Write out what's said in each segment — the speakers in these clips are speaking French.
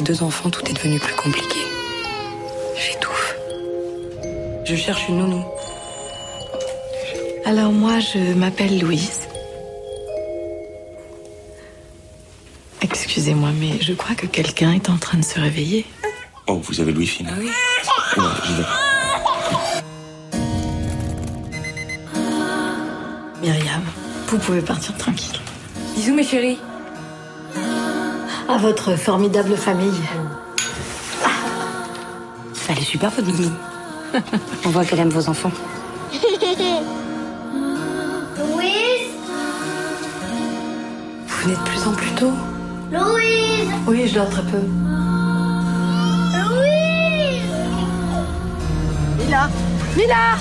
2 enfants, tout est devenu plus compliqué. J'étouffe. Je cherche une nounou. Alors moi, je m'appelle Louise. Excusez-moi, mais je crois que quelqu'un est en train de se réveiller. Oh, vous avez Louis-Philippe. Ah oui. J'y vais. Myriam, vous pouvez partir tranquille. Bisous mes chéris. À votre formidable famille. Elle est super votre nounou. On voit qu'elle aime vos enfants. Louise, Vous venez de plus en plus tôt. Louise, Oui, je dors très peu. Louise. Mila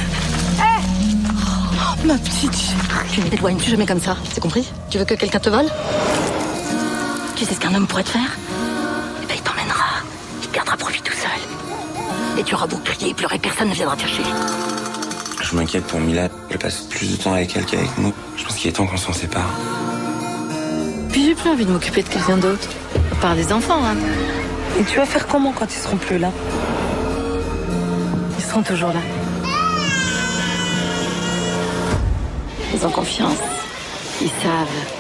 Oh, ma petite. Tu ne t'éloignes plus jamais comme ça, c'est compris? Tu veux que quelqu'un te vole? Tu sais ce qu'un homme pourrait te faire? Eh ben, il t'emmènera. Il te gardera pour lui tout seul. Et tu auras beau crier et pleurer, personne ne viendra te chercher. Je m'inquiète pour Mila. Elle passe plus de temps avec elle qu'avec nous. Je pense qu'il est temps qu'on s'en sépare. Puis j'ai plus envie de m'occuper de quelqu'un d'autre. À part des enfants, hein. Et tu vas faire comment quand ils seront plus là? Ils seront toujours là. Ils ont confiance. Ils savent.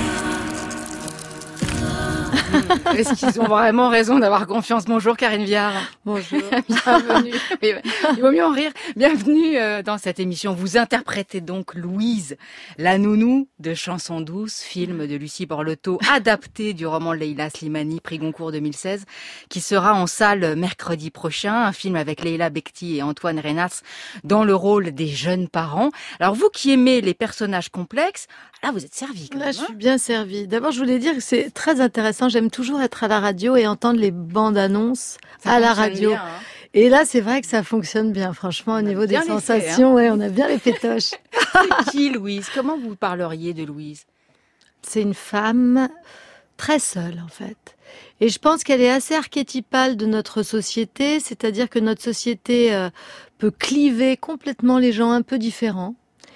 Est-ce qu'ils ont vraiment raison d'avoir confiance? Bonjour Karine Viard. Bonjour. Bienvenue. Il vaut mieux en rire. Bienvenue dans cette émission. Vous interprétez donc Louise, la nounou de Chanson douce, film de Lucie Borlotto, adapté du roman de Leila Slimani, prix Goncourt 2016, qui sera en salle mercredi prochain. Un film avec Leila Bekti et Antoine Reynats dans le rôle des jeunes parents. Alors vous qui aimez les personnages complexes, là vous êtes servi. Là, je suis bien servie. D'abord, je voulais dire que c'est très intéressant. J'aime toujours être à la radio et entendre les bandes annonces à la radio. Bien, hein. Et là, c'est vrai que ça fonctionne bien. Franchement, au niveau des bien les sensations, ouais, on a bien les pétoches. C'est qui Louise? Comment vous parleriez de Louise? C'est une femme très seule, en fait. Et je pense qu'elle est assez archétypale de notre société, c'est-à-dire que notre société peut cliver complètement les gens un peu différents.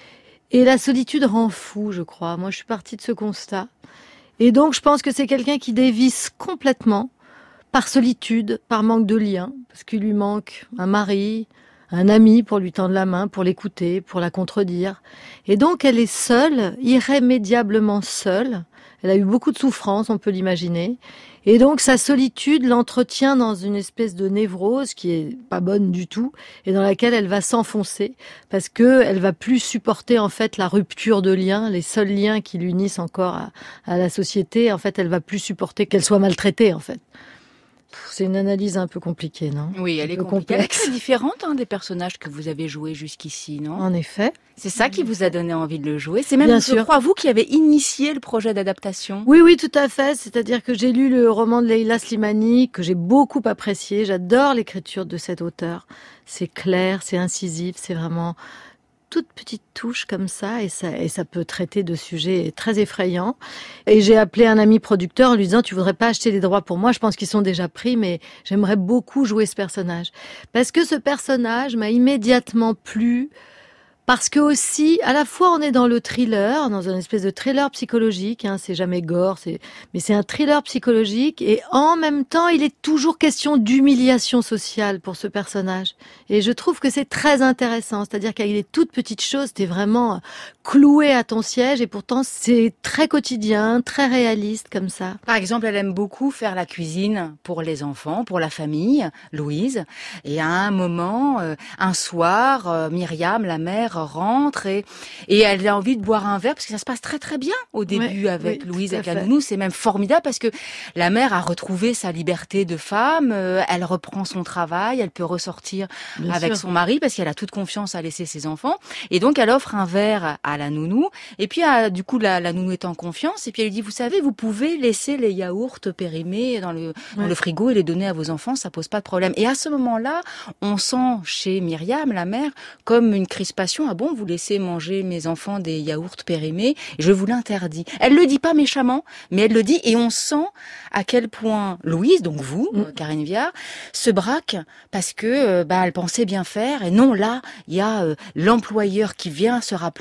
Et la solitude rend fou, je crois. Moi, je suis partie de ce constat. Et donc, je pense que c'est quelqu'un qui dévisse complètement par solitude, par manque de lien, parce qu'il lui manque un mari, un ami pour lui tendre la main, pour l'écouter, pour la contredire. Et donc, elle est seule, irrémédiablement seule. Elle a eu beaucoup de souffrances, on peut l'imaginer. Et donc, sa solitude l'entretient dans une espèce de névrose qui est pas bonne du tout et dans laquelle elle va s'enfoncer parce que elle va plus supporter, en fait, la rupture de liens, les seuls liens qui l'unissent encore à la société. En fait, elle va plus supporter qu'elle soit maltraitée, en fait. C'est une analyse un peu compliquée, non? Oui, elle est complexe. Elle est différente des personnages que vous avez joués jusqu'ici, non? En effet. C'est ça qui vous a donné envie de le jouer. C'est même, Bien je sûr. crois, vous qui avez initié le projet d'adaptation. Oui, oui, tout à fait. C'est-à-dire que j'ai lu le roman de Leila Slimani, que j'ai beaucoup apprécié. J'adore l'écriture de cet auteur. C'est clair, c'est incisif, c'est vraiment toute petite touche comme ça, et ça peut traiter de sujets très effrayants. Et j'ai appelé un ami producteur en lui disant: tu voudrais pas acheter les droits pour moi? Je pense qu'ils sont déjà pris, mais j'aimerais beaucoup jouer ce personnage. Parce que ce personnage m'a immédiatement plu. Parce que aussi, à la fois, on est dans le thriller, dans une espèce de thriller psychologique, hein, c'est jamais gore, mais c'est un thriller psychologique, et en même temps, il est toujours question d'humiliation sociale pour ce personnage. Et je trouve que c'est très intéressant, c'est-à-dire qu'avec des toutes petites choses, t'es vraiment cloué à ton siège, et pourtant, c'est très quotidien, très réaliste, comme ça. Par exemple, elle aime beaucoup faire la cuisine pour les enfants, pour la famille, Louise. Et à un moment, un soir, Myriam, la mère, rentre et elle a envie de boire un verre parce que ça se passe très très bien au début avec Louise, avec la nounou. C'est même formidable parce que la mère a retrouvé sa liberté de femme, elle reprend son travail, elle peut ressortir avec son mari parce qu'elle a toute confiance à laisser ses enfants. Et donc elle offre un verre à la nounou et puis du coup la nounou est en confiance et puis elle lui dit: vous savez, vous pouvez laisser les yaourts périmés dans le frigo et les donner à vos enfants, ça pose pas de problème. Et à ce moment-là, on sent chez Myriam, la mère, comme une crispation. Ah bon, vous laissez manger mes enfants des yaourts périmés? Je vous l'interdis. Elle le dit pas méchamment, mais elle le dit et on sent à quel point Louise, donc vous, Karine Viard, se braque parce que elle pensait bien faire et non, là, il y a l'employeur qui vient se rappeler à elle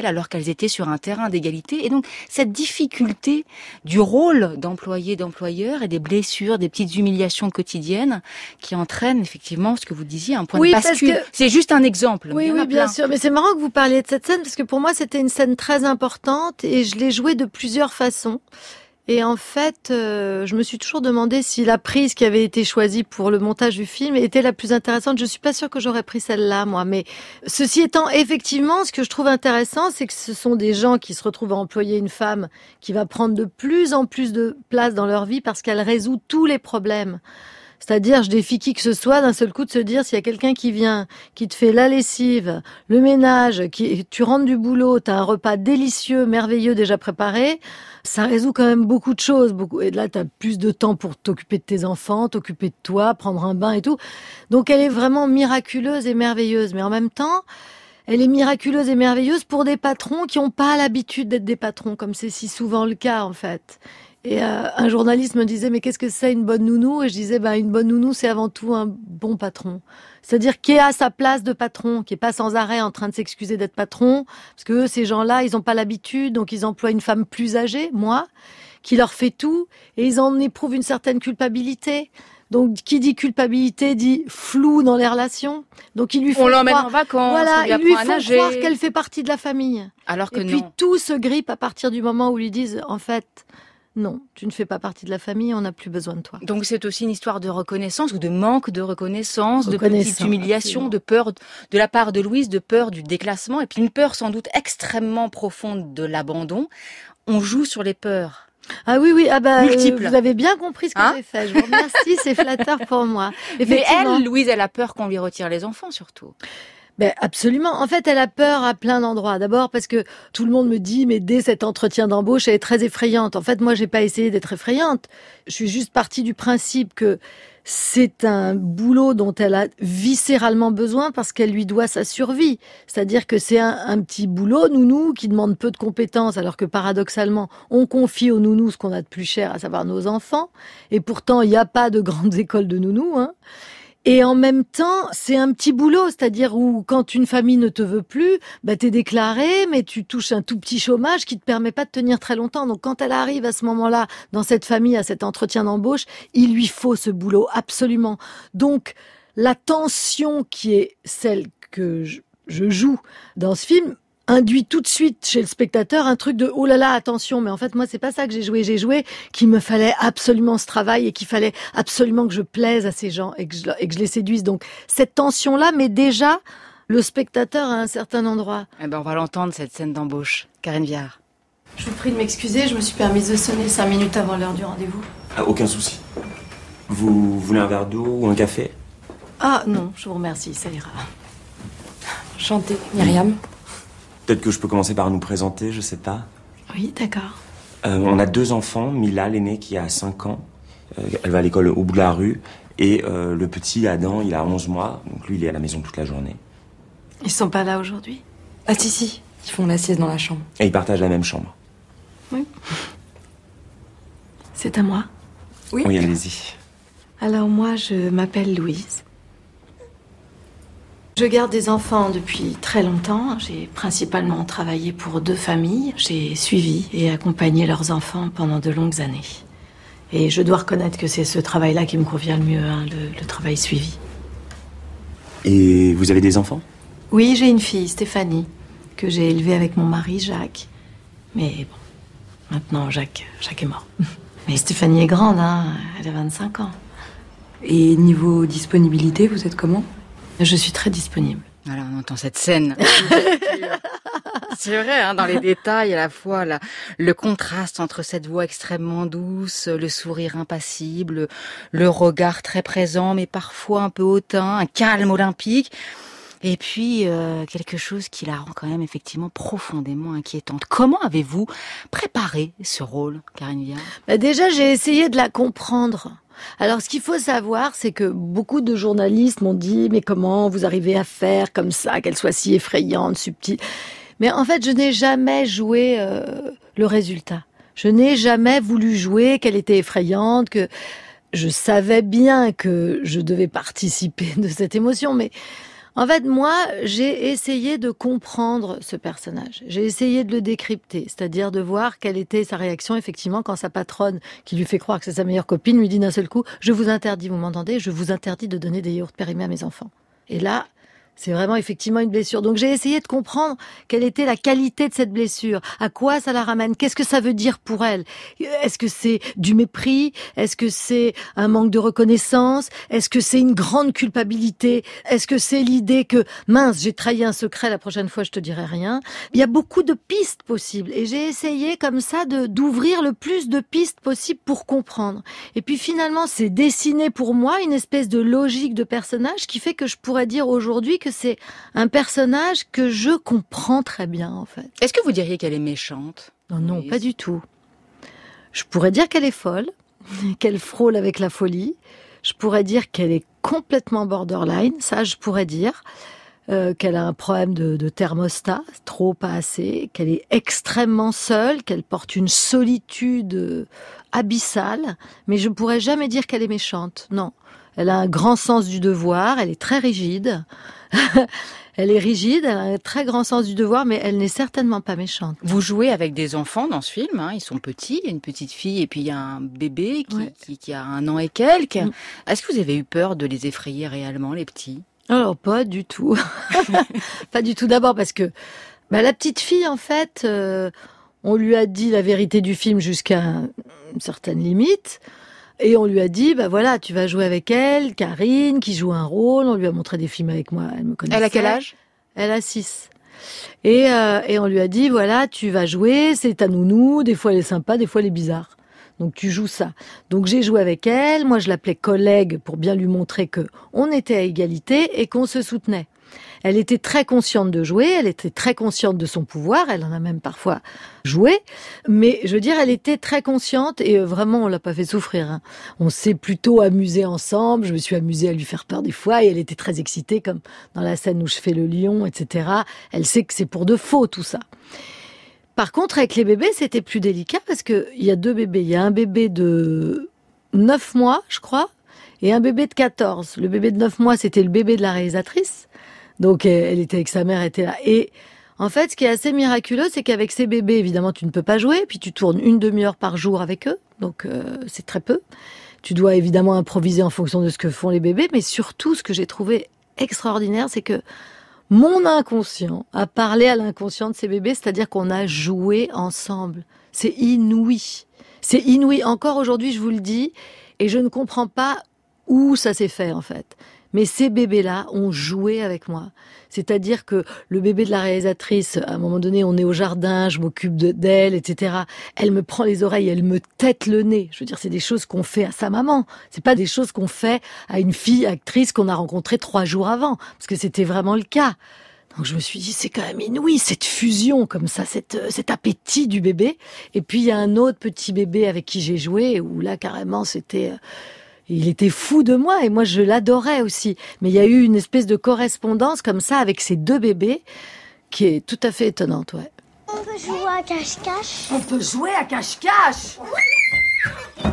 alors qu'elles étaient sur un terrain d'égalité. Et donc, cette difficulté du rôle d'employeur et des blessures, des petites humiliations quotidiennes qui entraînent effectivement ce que vous disiez, un point de bascule. C'est juste un exemple. Oui, bien sûr. Mais c'est marrant que vous parliez de cette scène parce que pour moi, c'était une scène très importante et je l'ai jouée de plusieurs façons. Et en fait, je me suis toujours demandé si la prise qui avait été choisie pour le montage du film était la plus intéressante. Je suis pas sûre que j'aurais pris celle-là, moi. Mais ceci étant, effectivement, ce que je trouve intéressant, c'est que ce sont des gens qui se retrouvent à employer une femme qui va prendre de plus en plus de place dans leur vie parce qu'elle résout tous les problèmes. C'est-à-dire, je défie qui que ce soit d'un seul coup de se dire s'il y a quelqu'un qui vient, qui te fait la lessive, le ménage, tu rentres du boulot, t'as un repas délicieux, merveilleux déjà préparé, ça résout quand même beaucoup de choses. Et là, t'as plus de temps pour t'occuper de tes enfants, t'occuper de toi, prendre un bain et tout. Donc, elle est vraiment miraculeuse et merveilleuse. Mais en même temps, elle est miraculeuse et merveilleuse pour des patrons qui n'ont pas l'habitude d'être des patrons, comme c'est si souvent le cas, en fait. Et un journaliste me disait, mais qu'est-ce que c'est une bonne nounou? Et je disais, une bonne nounou, c'est avant tout un bon patron. C'est-à-dire qui est à sa place de patron, qui est pas sans arrêt en train de s'excuser d'être patron, parce que eux, ces gens-là, ils ont pas l'habitude, donc ils emploient une femme plus âgée, moi, qui leur fait tout, et ils en éprouvent une certaine culpabilité. Donc, qui dit culpabilité dit flou dans les relations. Donc, ils lui font on l'emmène en vacances, voilà, on ils lui font nager. croire qu'elle fait partie de la famille. Alors que et non. puis, tout se grippe à partir du moment où ils lui disent, en fait, non, tu ne fais pas partie de la famille, on n'a plus besoin de toi. Donc c'est aussi une histoire de reconnaissance ou de manque de reconnaissance, de petite humiliation, absolument. De peur de la part de Louise, de peur du déclassement, et puis une peur sans doute extrêmement profonde de l'abandon. On joue sur les peurs. Ah oui, multiples. Vous avez bien compris ce que j'ai fait. Je vous remercie, c'est flatteur pour moi. Mais elle, Louise, elle a peur qu'on lui retire les enfants surtout. Absolument. En fait, elle a peur à plein d'endroits. D'abord parce que tout le monde me dit, mais dès cet entretien d'embauche, elle est très effrayante. En fait, moi, j'ai pas essayé d'être effrayante. Je suis juste partie du principe que c'est un boulot dont elle a viscéralement besoin parce qu'elle lui doit sa survie. C'est-à-dire que c'est un petit boulot, nounou, qui demande peu de compétences, alors que paradoxalement, on confie aux nounous ce qu'on a de plus cher, à savoir nos enfants. Et pourtant, il n'y a pas de grandes écoles de nounous, hein. Et en même temps, c'est un petit boulot, c'est-à-dire où quand une famille ne te veut plus, t'es déclaré, mais tu touches un tout petit chômage qui te permet pas de tenir très longtemps. Donc quand elle arrive à ce moment-là, dans cette famille, à cet entretien d'embauche, il lui faut ce boulot, absolument. Donc la tension qui est celle que je joue dans ce film, induit tout de suite chez le spectateur un truc de « oh là là, attention ». Mais en fait, moi, c'est pas ça que j'ai joué. J'ai joué qu'il me fallait absolument ce travail et qu'il fallait absolument que je plaise à ces gens et que je les séduise. Donc, cette tension-là met déjà le spectateur à un certain endroit. On va l'entendre, cette scène d'embauche. Karine Viard. Je vous prie de m'excuser, je me suis permise de sonner 5 minutes avant l'heure du rendez-vous. Ah, aucun souci. Vous voulez un verre d'eau ou un café? Ah non, je vous remercie, ça ira. Enchantée, Myriam. Peut-être que je peux commencer par nous présenter, je sais pas. Oui, d'accord. On a 2 enfants, Mila, l'aînée qui a 5 ans. Elle va à l'école au bout de la rue. Et le petit, Adam, il a 11 mois. Donc lui, il est à la maison toute la journée. Ils sont pas là aujourd'hui? Ah si, ils font la sieste dans la chambre. Et ils partagent la même chambre. Oui. C'est à moi? Oui, allez-y. Alors moi, je m'appelle Louise. Je garde des enfants depuis très longtemps. J'ai principalement travaillé pour 2 familles. J'ai suivi et accompagné leurs enfants pendant de longues années. Et je dois reconnaître que c'est ce travail-là qui me convient le mieux, le travail suivi. Et vous avez des enfants? Oui, j'ai une fille, Stéphanie, que j'ai élevée avec mon mari, Jacques. Mais bon, maintenant, Jacques est mort. Mais Stéphanie est grande, hein, elle a 25 ans. Et niveau disponibilité, vous êtes comment? Je suis très disponible. Voilà, on entend cette scène. C'est vrai, dans les détails, à la fois le contraste entre cette voix extrêmement douce, le sourire impassible, le regard très présent, mais parfois un peu hautain, un calme olympique. Et puis, quelque chose qui la rend quand même effectivement profondément inquiétante. Comment avez-vous préparé ce rôle, Karine Viard? Déjà, j'ai essayé de la comprendre. Alors, ce qu'il faut savoir, c'est que beaucoup de journalistes m'ont dit « Mais comment vous arrivez à faire comme ça, qu'elle soit si effrayante, subtile ?» Mais en fait, je n'ai jamais joué le résultat. Je n'ai jamais voulu jouer qu'elle était effrayante, que je savais bien que je devais participer de cette émotion, mais En fait, moi, j'ai essayé de comprendre ce personnage. J'ai essayé de le décrypter, c'est-à-dire de voir quelle était sa réaction, effectivement, quand sa patronne, qui lui fait croire que c'est sa meilleure copine, lui dit d'un seul coup « Je vous interdis, vous m'entendez ? Je vous interdis de donner des yaourts périmés à mes enfants. » Et là, c'est vraiment effectivement une blessure. Donc j'ai essayé de comprendre quelle était la qualité de cette blessure, à quoi ça la ramène, qu'est-ce que ça veut dire pour elle. Est-ce que c'est du mépris? Est-ce que c'est un manque de reconnaissance? Est-ce que c'est une grande culpabilité? Est-ce que c'est l'idée que, mince, j'ai trahi un secret, la prochaine fois je te dirai rien? Il y a beaucoup de pistes possibles et j'ai essayé comme ça d'ouvrir le plus de pistes possibles pour comprendre. Et puis finalement, c'est dessiné pour moi une espèce de logique de personnage qui fait que je pourrais dire aujourd'hui que c'est un personnage que je comprends très bien, en fait. Est-ce que vous diriez qu'elle est méchante? Non, pas du tout. Je pourrais dire qu'elle est folle, qu'elle frôle avec la folie. Je pourrais dire qu'elle est complètement borderline, ça je pourrais dire. Qu'elle a un problème de thermostat, trop, pas assez, qu'elle est extrêmement seule, qu'elle porte une solitude abyssale, mais je pourrais jamais dire qu'elle est méchante, non. Elle a un grand sens du devoir, elle est très rigide. Elle est rigide, elle a un très grand sens du devoir, mais elle n'est certainement pas méchante. Vous jouez avec des enfants dans ce film, hein, ils sont petits, il y a une petite fille et puis il y a un bébé qui a 1 an et quelques. Est-ce que vous avez eu peur de les effrayer réellement, les petits? Alors, pas du tout. Pas du tout. D'abord parce que la petite fille, en fait, on lui a dit la vérité du film jusqu'à une certaine limite. Et on lui a dit, voilà, tu vas jouer avec elle, Karine, qui joue un rôle. On lui a montré des films avec moi, elle me connaissait. Elle a quel âge? Elle a 6. Et on lui a dit, voilà, tu vas jouer, c'est ta nounou, des fois elle est sympa, des fois elle est bizarre. Donc tu joues ça. Donc j'ai joué avec elle, moi je l'appelais collègue pour bien lui montrer que on était à égalité et qu'on se soutenait. Elle était très consciente de jouer, elle était très consciente de son pouvoir, elle en a même parfois joué, mais je veux dire, elle était très consciente et vraiment, on l'a pas fait souffrir. Hein. On s'est plutôt amusé ensemble, je me suis amusée à lui faire peur des fois et elle était très excitée, comme dans la scène où je fais le lion, etc. Elle sait que c'est pour de faux tout ça. Par contre, avec les bébés, c'était plus délicat parce que il y a 2 bébés. Il y a un bébé de 9 mois, je crois, et un bébé de 14. Le bébé de 9 mois, c'était le bébé de la réalisatrice. Donc, elle était avec sa mère, elle était là. Et en fait, ce qui est assez miraculeux, c'est qu'avec ces bébés, évidemment, tu ne peux pas jouer. Puis tu tournes 1 demi-heure par jour avec eux. Donc, c'est très peu. Tu dois évidemment improviser en fonction de ce que font les bébés. Mais surtout, ce que j'ai trouvé extraordinaire, c'est que mon inconscient a parlé à l'inconscient de ces bébés. C'est-à-dire qu'on a joué ensemble. C'est inouï. C'est inouï. Encore aujourd'hui, je vous le dis. Et je ne comprends pas où ça s'est fait, en fait. Mais ces bébés-là ont joué avec moi. C'est-à-dire que le bébé de la réalisatrice, à un moment donné, on est au jardin, je m'occupe d'elle, etc. Elle me prend les oreilles, elle me tète le nez. Je veux dire, c'est des choses qu'on fait à sa maman. C'est pas des choses qu'on fait à une fille actrice qu'on a rencontrée 3 jours avant. Parce que c'était vraiment le cas. Donc je me suis dit, c'est quand même inouï, cette fusion comme ça, cet appétit du bébé. Et puis il y a un autre petit bébé avec qui j'ai joué, où là, carrément, c'était... Il était fou de moi et moi je l'adorais aussi. Mais il y a eu une espèce de correspondance comme ça avec ces 2 bébés qui est tout à fait étonnante, ouais. On peut jouer à cache-cache. On peut jouer à cache-cache. 1,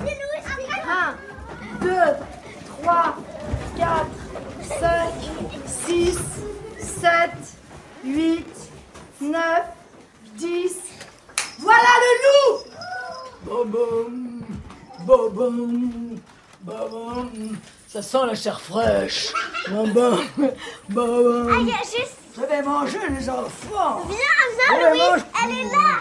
2, 3, 4, 5, 6, 7, 8, 9, 10. Voilà le loup! Bobom, bobom. Ça sent la chair fraîche. Je vais manger les enfants. Viens, Louise, elle est là.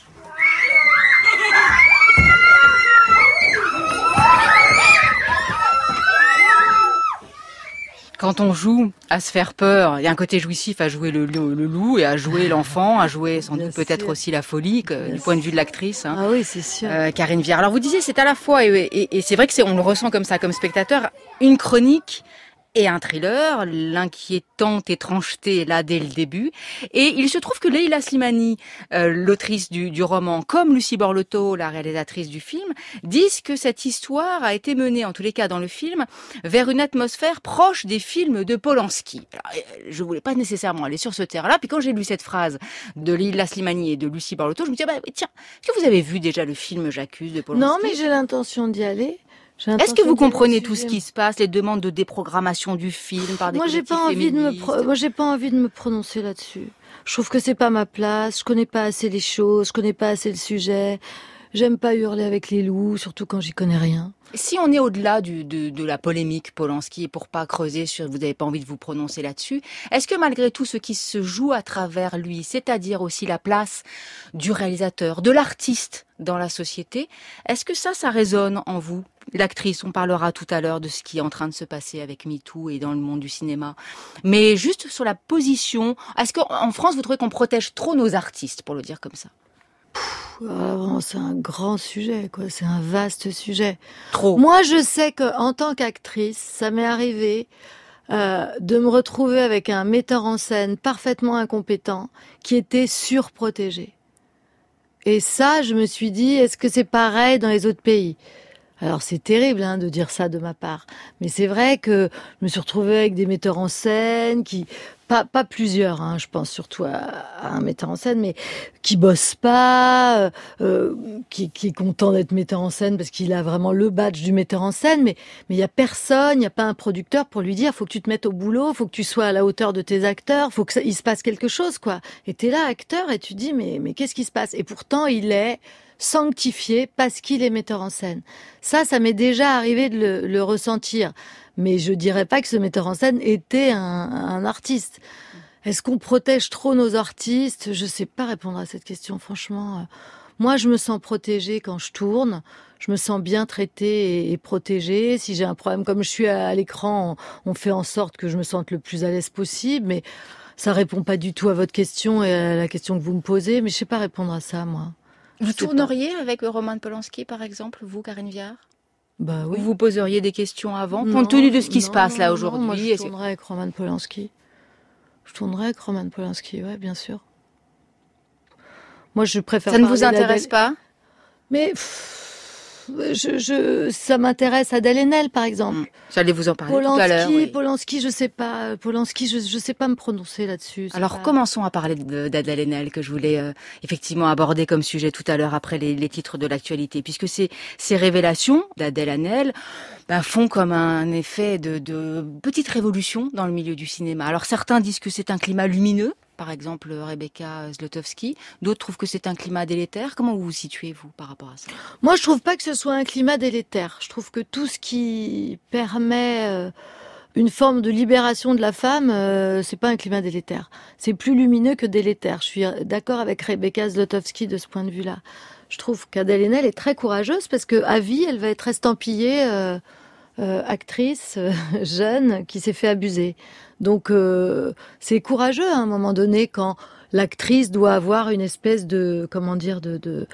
Quand on joue à se faire peur, il y a un côté jouissif à jouer le loup et à jouer l'enfant, à jouer sans doute peut-être aussi la folie, du point de vue de l'actrice. Hein. Ah oui, c'est sûr. Karine Viard. Alors vous disiez, c'est à la fois, et c'est vrai que on le ressent comme ça, comme spectateur, une chronique et un thriller, l'inquiétante étrangeté est là dès le début. Et il se trouve que Leila Slimani, l'autrice du roman, comme Lucie Borlotto, la réalisatrice du film, disent que cette histoire a été menée, en tous les cas dans le film, vers une atmosphère proche des films de Polanski. Alors, je voulais pas nécessairement aller sur ce terrain-là, puis quand j'ai lu cette phrase de Leila Slimani et de Lucie Borlotto, je me disais, tiens, est-ce que vous avez vu déjà le film J'accuse de Polanski? Non, mais j'ai l'intention d'y aller. Est-ce que vous comprenez tout ce qui se passe, les demandes de déprogrammation du film par des collectifs féministes ? Moi, j'ai pas envie de me prononcer là-dessus. Je trouve que c'est pas ma place, je connais pas assez les choses, je connais pas assez le sujet. J'aime pas hurler avec les loups, surtout quand j'y connais rien. Si on est au-delà de la polémique Polanski, et pour pas creuser sur, vous n'avez pas envie de vous prononcer là-dessus, est-ce que malgré tout ce qui se joue à travers lui, c'est-à-dire aussi la place du réalisateur, de l'artiste dans la société, est-ce que ça résonne en vous ? L'actrice, on parlera tout à l'heure de ce qui est en train de se passer avec MeToo et dans le monde du cinéma. Mais juste sur la position, est-ce qu'en France, vous trouvez qu'on protège trop nos artistes, pour le dire comme ça ? C'est un grand sujet, quoi. C'est un vaste sujet. Trop. Moi, je sais qu'en tant qu'actrice, ça m'est arrivé de me retrouver avec un metteur en scène parfaitement incompétent qui était surprotégé. Et ça, je me suis dit, est-ce que c'est pareil dans les autres pays ? Alors c'est terrible de dire ça de ma part, mais c'est vrai que je me suis retrouvée avec des metteurs en scène qui, pas plusieurs, je pense surtout à un metteur en scène, mais qui bosse pas, qui est content d'être metteur en scène parce qu'il a vraiment le badge du metteur en scène, mais il y a personne, il y a pas un producteur pour lui dire faut que tu te mettes au boulot, faut que tu sois à la hauteur de tes acteurs, faut que il se passe quelque chose quoi. Et t'es là acteur et tu dis mais qu'est-ce qui se passe ? Et pourtant il est sanctifié parce qu'il est metteur en scène. Ça m'est déjà arrivé de le ressentir. Mais je dirais pas que ce metteur en scène était un artiste. Est-ce qu'on protège trop nos artistes ? Je sais pas répondre à cette question, franchement. Moi, je me sens protégée quand je tourne. Je me sens bien traitée et protégée. Si j'ai un problème, comme je suis à l'écran, on fait en sorte que je me sente le plus à l'aise possible. Mais ça répond pas du tout à votre question et à la question que vous me posez. Mais je sais pas répondre à ça, moi. Vous tourneriez avec Roman Polanski, par exemple, vous, Karine Viard ? Bah oui. Ou vous poseriez des questions avant, compte tenu de ce qui se passe là aujourd'hui. Moi, je tournerais avec Roman Polanski. Ouais, bien sûr. Moi, je préfère. Ça ne vous intéresse pas ? Mais ça m'intéresse Adèle Haenel, par exemple. J'allais vous en parler tout à l'heure. Polanski, je sais pas. Je sais pas me prononcer là-dessus. Alors, commençons à parler d'Adèle Haenel, que je voulais effectivement aborder comme sujet tout à l'heure après les titres de l'actualité, puisque ces révélations d'Adèle Haenel font comme un effet de petite révolution dans le milieu du cinéma. Alors, certains disent que c'est un climat lumineux. Par exemple, Rebecca Zlotowski. D'autres trouvent que c'est un climat délétère. Comment vous vous situez, vous, par rapport à ça ? Moi, je trouve pas que ce soit un climat délétère. Je trouve que tout ce qui permet une forme de libération de la femme, c'est pas un climat délétère. C'est plus lumineux que délétère. Je suis d'accord avec Rebecca Zlotowski de ce point de vue-là. Je trouve qu'Adèle Haenel est très courageuse parce que à vie, elle va être estampillée actrice jeune qui s'est fait abuser. Donc c'est courageux à un moment donné quand l'actrice doit avoir une espèce de je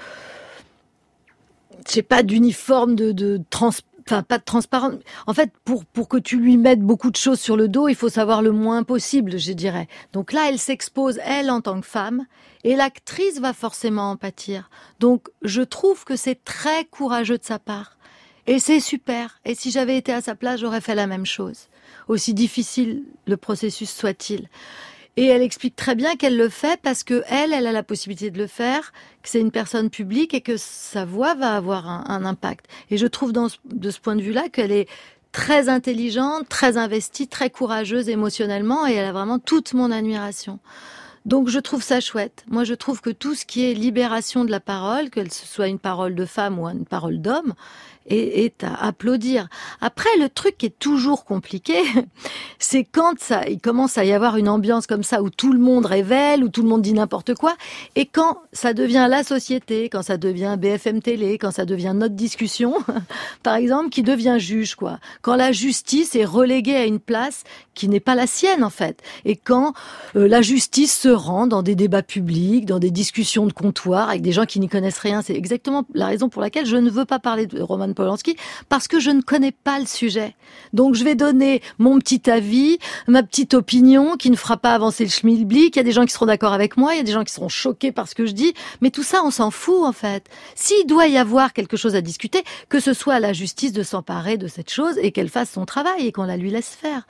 sais pas, d'uniforme pas de transparence. En fait, pour que tu lui mettes beaucoup de choses sur le dos, il faut savoir le moins possible, je dirais. Donc là, elle s'expose, elle, en tant que femme, et l'actrice va forcément en pâtir. Donc, je trouve que c'est très courageux de sa part. Et c'est super. Et si j'avais été à sa place, j'aurais fait la même chose. Aussi difficile le processus soit-il. Et elle explique très bien qu'elle le fait parce que elle a la possibilité de le faire, que c'est une personne publique et que sa voix va avoir un impact. Et je trouve de ce point de vue-là qu'elle est très intelligente, très investie, très courageuse émotionnellement et elle a vraiment toute mon admiration. Donc je trouve ça chouette. Moi je trouve que tout ce qui est libération de la parole, que ce soit une parole de femme ou une parole d'homme, est à applaudir. Après, le truc qui est toujours compliqué, c'est quand il commence à y avoir une ambiance comme ça où tout le monde révèle, où tout le monde dit n'importe quoi, et quand ça devient la société, quand ça devient BFM Télé, quand ça devient notre discussion, par exemple, qui devient juge, quoi. Quand la justice est reléguée à une place qui n'est pas la sienne, en fait. Et quand la justice se rend dans des débats publics, dans des discussions de comptoir, avec des gens qui n'y connaissent rien, c'est exactement la raison pour laquelle je ne veux pas parler de Roman Polanski, parce que je ne connais pas le sujet. Donc je vais donner mon petit avis, ma petite opinion qui ne fera pas avancer le schmilblick. Il y a des gens qui seront d'accord avec moi, il y a des gens qui seront choqués par ce que je dis, mais tout ça on s'en fout en fait. S'il doit y avoir quelque chose à discuter, que ce soit à la justice de s'emparer de cette chose et qu'elle fasse son travail et qu'on la lui laisse faire.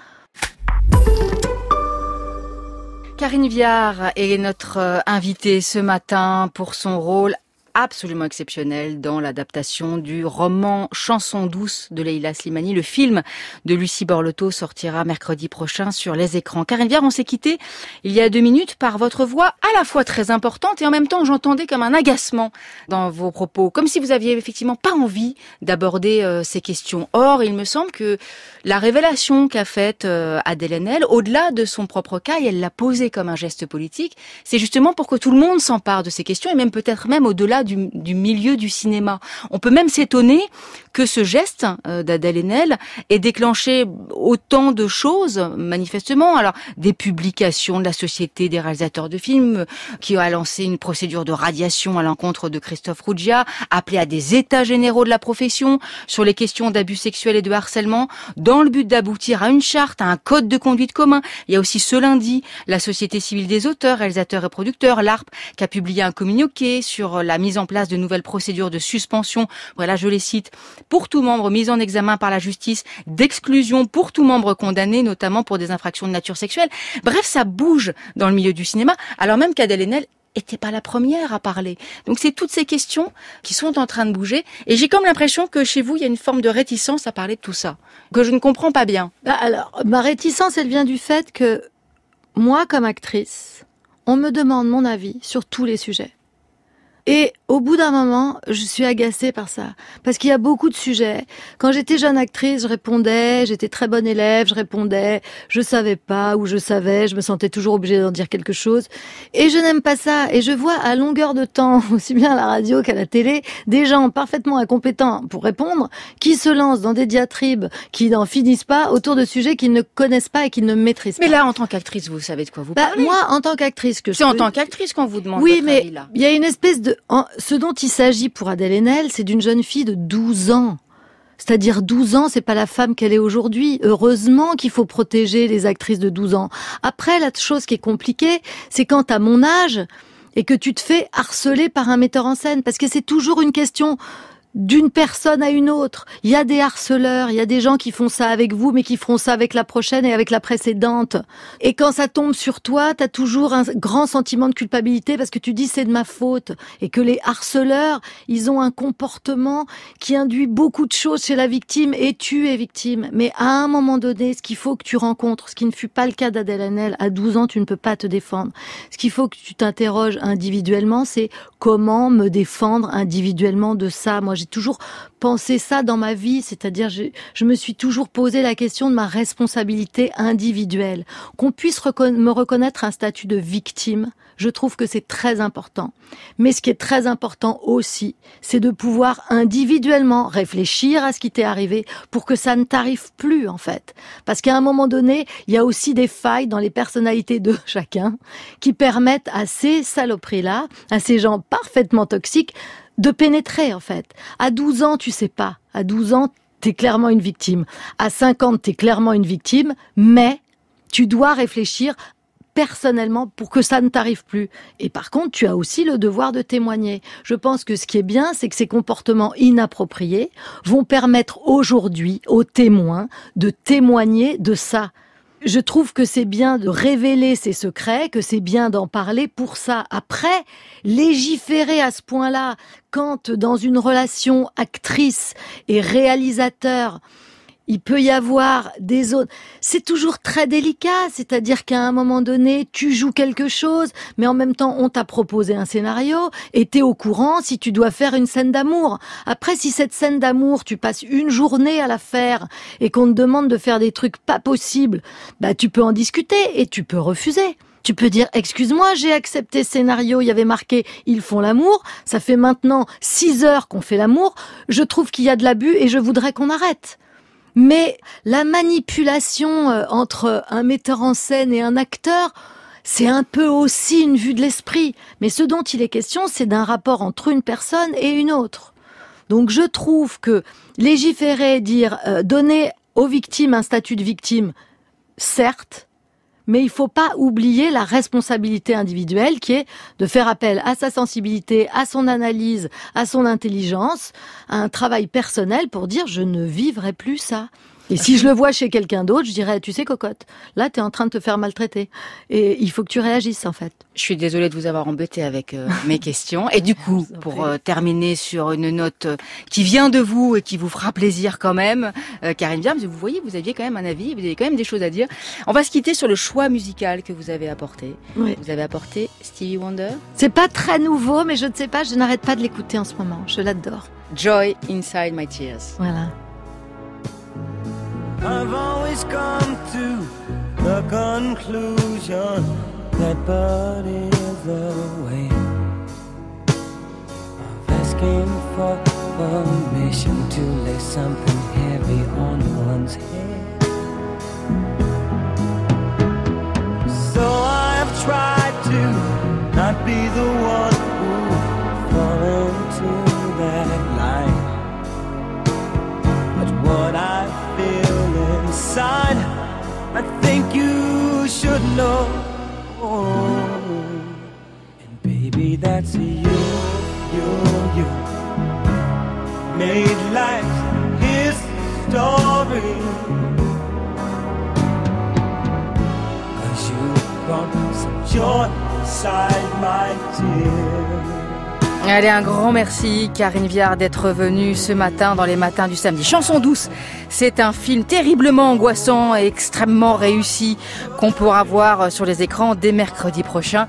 Karine Viard est notre invitée ce matin pour son rôle absolument exceptionnelle dans l'adaptation du roman Chanson douce de Leila Slimani. Le film de Lucie Borlotto sortira mercredi prochain sur les écrans. Karine Viard, on s'est quitté il y a 2 minutes par votre voix à la fois très importante et en même temps j'entendais comme un agacement dans vos propos, comme si vous aviez effectivement pas envie d'aborder ces questions. Or, il me semble que la révélation qu'a faite Adèle Haenel, au-delà de son propre cas, et elle l'a posé comme un geste politique, c'est justement pour que tout le monde s'empare de ces questions et même peut-être même au-delà du milieu du cinéma. On peut même s'étonner que ce geste d'Adèle Haenel ait déclenché autant de choses, manifestement. Alors, des publications de la Société des réalisateurs de films qui a lancé une procédure de radiation à l'encontre de Christophe Ruggia, appelé à des états généraux de la profession sur les questions d'abus sexuels et de harcèlement, dans le but d'aboutir à une charte, à un code de conduite commun. Il y a aussi ce lundi la Société civile des auteurs, réalisateurs et producteurs, l'ARP, qui a publié un communiqué sur la mise en place de nouvelles procédures de suspension, voilà, je les cite, pour tout membre mis en examen par la justice, d'exclusion pour tout membre condamné, notamment pour des infractions de nature sexuelle. Bref, ça bouge dans le milieu du cinéma, alors même qu'Adèle Haenel était pas la première à parler. Donc c'est toutes ces questions qui sont en train de bouger, et j'ai comme l'impression que chez vous, il y a une forme de réticence à parler de tout ça, que je ne comprends pas bien. Alors, ma réticence, elle vient du fait que moi, comme actrice, on me demande mon avis sur tous les sujets. Et au bout d'un moment, je suis agacée par ça. Parce qu'il y a beaucoup de sujets. Quand j'étais jeune actrice, je répondais, j'étais très bonne élève, je répondais, je savais pas ou je savais, je me sentais toujours obligée d'en dire quelque chose. Et je n'aime pas ça. Et je vois à longueur de temps, aussi bien à la radio qu'à la télé, des gens parfaitement incompétents pour répondre, qui se lancent dans des diatribes qui n'en finissent pas autour de sujets qu'ils ne connaissent pas et qu'ils ne maîtrisent pas. Mais là, en tant qu'actrice, vous savez de quoi vous parlez. Moi, en tant qu'actrice, c'est en tant qu'actrice qu'on vous demande oui, votre mais avis, là. Il y a une espèce de... Ce dont il s'agit pour Adèle Haenel, c'est d'une jeune fille de 12 ans. C'est-à-dire 12 ans, c'est pas la femme qu'elle est aujourd'hui. Heureusement qu'il faut protéger les actrices de 12 ans. Après, la chose qui est compliquée, c'est quand t'as mon âge et que tu te fais harceler par un metteur en scène. Parce que c'est toujours une question d'une personne à une autre. Il y a des harceleurs, il y a des gens qui font ça avec vous, mais qui feront ça avec la prochaine et avec la précédente. Et quand ça tombe sur toi, t'as toujours un grand sentiment de culpabilité parce que tu dis c'est de ma faute. Et que les harceleurs, ils ont un comportement qui induit beaucoup de choses chez la victime, et tu es victime. Mais à un moment donné, ce qu'il faut que tu rencontres, ce qui ne fut pas le cas d'Adèle Haenel, à 12 ans, tu ne peux pas te défendre. Ce qu'il faut que tu t'interroges individuellement, c'est comment me défendre individuellement de ça. Moi, j'ai toujours pensé ça dans ma vie, c'est-à-dire je me suis toujours posé la question de ma responsabilité individuelle. Qu'on puisse me reconnaître un statut de victime, je trouve que c'est très important. Mais ce qui est très important aussi, c'est de pouvoir individuellement réfléchir à ce qui t'est arrivé pour que ça ne t'arrive plus, en fait. Parce qu'à un moment donné, il y a aussi des failles dans les personnalités de chacun qui permettent à ces saloperies-là, à ces gens parfaitement toxiques, de pénétrer, en fait. À 12 ans, tu sais pas. À 12 ans, t'es clairement une victime. À 50, t'es clairement une victime, mais tu dois réfléchir personnellement pour que ça ne t'arrive plus. Et par contre, tu as aussi le devoir de témoigner. Je pense que ce qui est bien, c'est que ces comportements inappropriés vont permettre aujourd'hui aux témoins de témoigner de ça. Je trouve que c'est bien de révéler ses secrets, que c'est bien d'en parler pour ça. Après, légiférer à ce point-là, quand dans une relation actrice et réalisateur, il peut y avoir des zones... C'est toujours très délicat, c'est-à-dire qu'à un moment donné, tu joues quelque chose, mais en même temps, on t'a proposé un scénario, et t'es au courant si tu dois faire une scène d'amour. Après, si cette scène d'amour, tu passes une journée à la faire, et qu'on te demande de faire des trucs pas possibles, bah tu peux en discuter, et tu peux refuser. Tu peux dire, excuse-moi, j'ai accepté ce scénario, il y avait marqué, ils font l'amour, ça fait maintenant 6 heures qu'on fait l'amour, je trouve qu'il y a de l'abus, et je voudrais qu'on arrête. Mais la manipulation entre un metteur en scène et un acteur, c'est un peu aussi une vue de l'esprit. Mais ce dont il est question, c'est d'un rapport entre une personne et une autre. Donc je trouve que légiférer, dire donner aux victimes un statut de victime, certes, mais il faut pas oublier la responsabilité individuelle qui est de faire appel à sa sensibilité, à son analyse, à son intelligence, à un travail personnel pour dire je ne vivrai plus ça. Et si je le vois chez quelqu'un d'autre, je dirais, tu sais, cocotte, là, t'es en train de te faire maltraiter. Et il faut que tu réagisses, en fait. Je suis désolée de vous avoir embêté avec mes questions. Et du coup, pour terminer sur une note qui vient de vous et qui vous fera plaisir quand même, Karine Viard, vous voyez, vous aviez quand même un avis, vous avez quand même des choses à dire. On va se quitter sur le choix musical que vous avez apporté. Oui. Vous avez apporté Stevie Wonder. C'est pas très nouveau, mais je ne sais pas, je n'arrête pas de l'écouter en ce moment. Je l'adore. Joy Inside My Tears. Voilà. I've always come to the conclusion that but is the way of asking for permission to lay something heavy on one's head. So I've tried to not be the one who fall into that line, but what I feel inside, I think you should know. And baby, that's you made life his story. 'Cause you brought some joy inside my tears. Allez, un grand merci, Karine Viard, d'être venue ce matin dans les matins du samedi. Chanson douce, c'est un film terriblement angoissant et extrêmement réussi qu'on pourra voir sur les écrans dès mercredi prochain.